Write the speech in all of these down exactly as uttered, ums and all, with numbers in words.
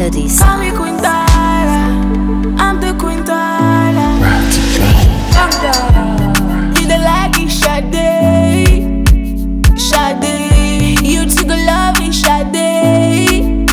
melodies. Call me Quintana, I'm the Quintana. You the lucky Sade, Sade. You took a love in Sade,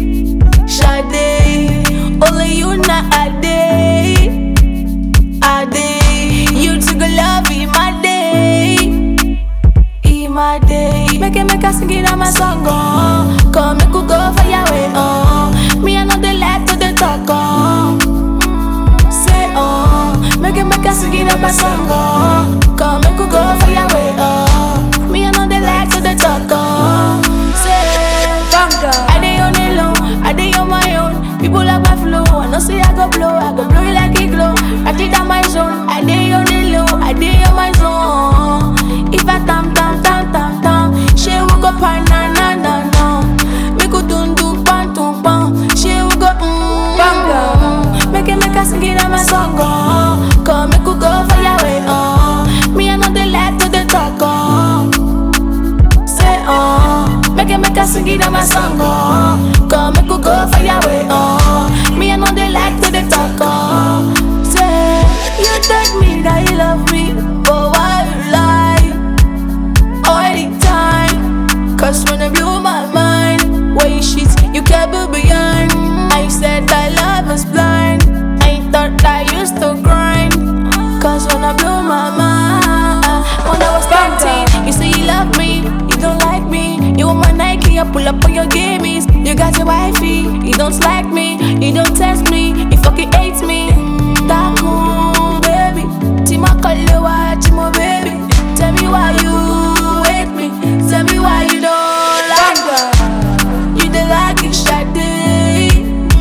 Sade. Only you not a day, a day. You took a love in my day, in my day. Make it make us sing it on my song, oh. Come make you go for your way, oh. Me I know the light to the talk, oh. Say, oh. Make it make us sing it on my song, oh. Come make you go for your way, oh. Me I know the light to the talk, oh. Say, I dey on it low, I dey on my own. People like my flow, I know say I go blow, I go blow it like it glow. I think that my zone, I dey on it low, I dey on my zone. If I tam tam tam tam tam, she will go pan na na na na. Make go dun dun pan dun pan, she will go mm bang. Make it make us sing it on my song, oh. Come make you go for your way, oh. Me I know the light to the talk, oh. Say oh, make it make us sing it on my song, oh. Come make you go for your way, oh. Me I know the light to the talk, oh. Say you tell me that you love me, but why you lie all the time? Cause when I blew my mind, why you shit, you kept it behind. I said that love is blind, I thought I used to grind. Cause when I blew my mind, when I was thirteen, you say you love me, you don't like me. You want my Nike, I pull up on your gamies. You got your wifey, you don't like me, you don't test me, you fucking hate me. Taku, baby, Tima Kalewa, Timo, baby. Tell me why you hate me, tell me why you don't like me. You the lucky Sade,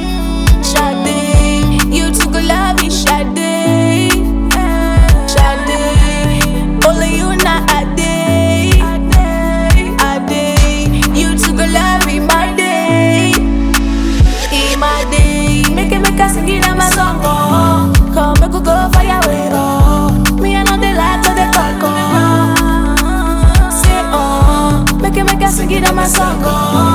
Sade. You took a love in Sade, Sade. Only you not a day, a day. You took a love in my day, in my day. Make it make us sing it on my song, oh. Come make you go for your way, oh. Me I know the light to the talk, oh. Say oh, make it make us sing it on my song, oh.